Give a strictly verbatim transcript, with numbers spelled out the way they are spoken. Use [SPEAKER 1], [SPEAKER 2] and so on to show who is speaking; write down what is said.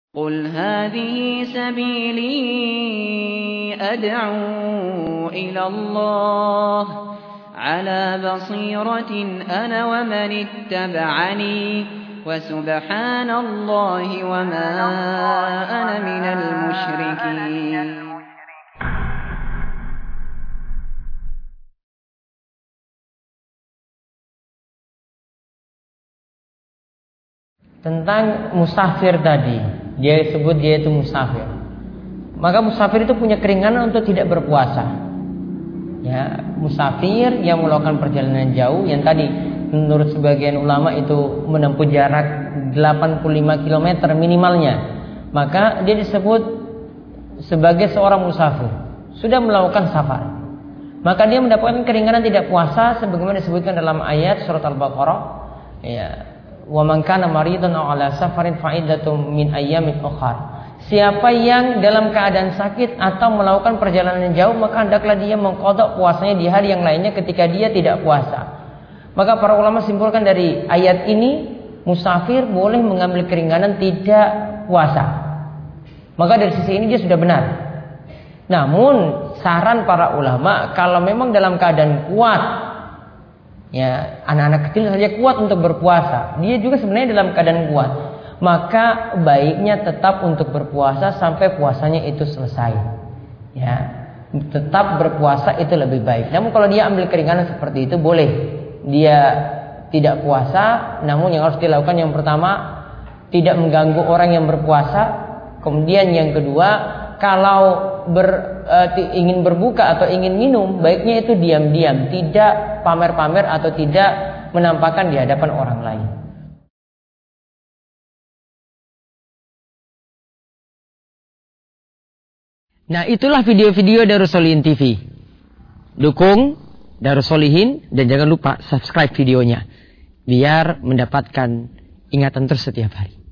[SPEAKER 1] قل هذه سبيلي أدعو إلى الله على بصيرة أنا ومن اتبعني وسبحان الله وما أنا من المشركين.
[SPEAKER 2] Tentang musafir tadi, dia sebut dia itu musafir. Maka musafir itu punya keringanan untuk tidak berpuasa. Ya, musafir yang melakukan perjalanan jauh yang tadi menurut sebagian ulama itu menempuh jarak delapan puluh lima kilometer minimalnya, maka dia disebut sebagai seorang musafir, sudah melakukan safar. Maka dia mendapatkan keringanan tidak puasa sebagaimana disebutkan dalam ayat surat Al-Baqarah, ya. Wa man kana maridan aw ala safarin fa iddatum min ayyamin ukhar. Siapa yang dalam keadaan sakit atau melakukan perjalanan jauh, maka hendaklah dia mengqadha puasanya di hari yang lainnya ketika dia tidak puasa. Maka para ulama simpulkan dari ayat ini, musafir boleh mengambil keringanan tidak puasa. Maka dari sisi ini dia sudah benar. Namun saran para ulama, kalau memang dalam keadaan kuat, ya, anak-anak kecil saja kuat untuk berpuasa, dia juga sebenarnya dalam keadaan kuat, maka baiknya tetap untuk berpuasa sampai puasanya itu selesai. Ya, tetap berpuasa itu lebih baik. Namun kalau dia ambil keringanan seperti itu boleh. Dia tidak puasa, namun yang harus dilakukan yang pertama tidak mengganggu orang yang berpuasa. Kemudian yang kedua, kalau ber, e, ingin berbuka atau ingin minum, baiknya itu diam-diam, tidak pamer-pamer atau tidak menampakkan di hadapan orang lain. Nah, itulah video-video Darus Sholihin T V. Dukung Darus Sholihin dan jangan lupa subscribe videonya biar mendapatkan ingatan terus setiap hari.